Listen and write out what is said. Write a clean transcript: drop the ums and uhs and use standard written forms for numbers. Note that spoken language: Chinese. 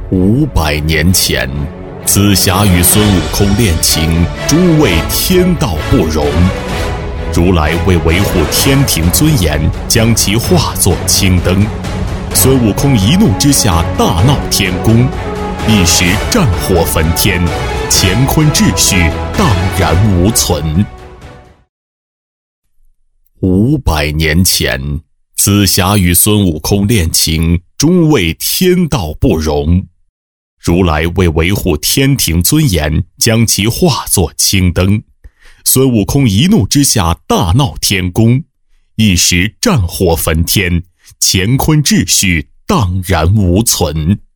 500年前，紫霞与孙悟空恋情，诸为天道不容。如来为维护天庭尊严，将其化作青灯。孙悟空一怒之下大闹天宫，一时战火焚天，乾坤秩序荡然无存。500年前，紫霞与孙悟空恋情，诸为天道不容。如来为维护天庭尊严，将其化作青灯。孙悟空一怒之下大闹天宫，一时战火焚天，乾坤秩序荡然无存。